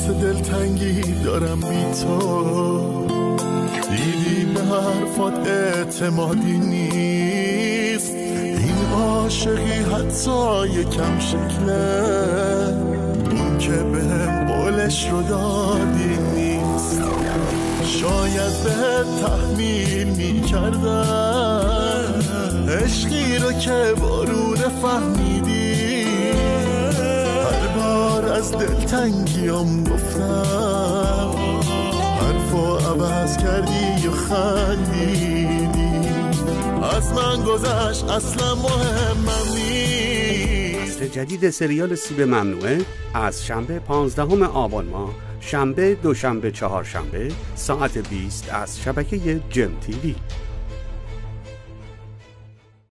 احساس دلتنگی دارم بی تو، دیدی به حرفات اعتمادی نیست، این عاشقی حتی یکم شکله، اون که بهم قولش رو دادی نیست. شاید به تحمیل میکردم عشقی رو که بارون فهمیدی، هر بار از دلتنگیم گفتم حرفو عوض کردی و خندیدی، از من گذشت اصلا مهمم نیست. جدید سریال سیب ممنوعه از شنبه 15 آبان ماه، شنبه، دوشنبه، چهارشنبه ساعت 20 از شبکه جم تیوی.